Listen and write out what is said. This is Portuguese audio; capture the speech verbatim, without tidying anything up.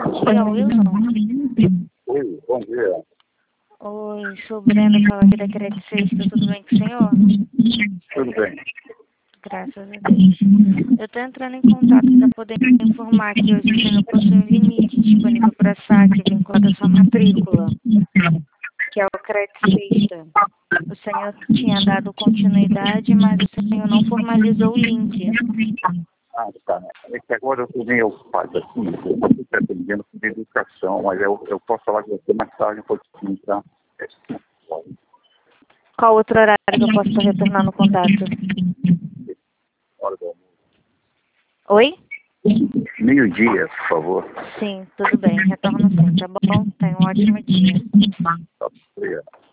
Bom dia, Wilson. Oi, bom dia. Oi, sou Brenda, fala aqui da Crédito Sexta, tudo bem com o senhor? Tudo bem. Graças a Deus. Eu estou entrando em contato para poder informar que hoje o senhor possui um limite disponível para saque vinculado à sua matrícula, que é o Crédito Sexta. O senhor tinha dado continuidade, mas o senhor não formalizou o link. Ah, tá. É que agora eu estou meio ocupado aqui, eu estou pretendendo sobre educação, mas eu, eu posso falar com você mais tarde um pouquinho, tá? Qual outro horário que eu posso estar retornando no contato? Hora do almoço. Oi? Meio-dia, por favor. Sim, tudo bem, retorno sim, tá bom? Tenha um ótimo dia. Tá, obrigado.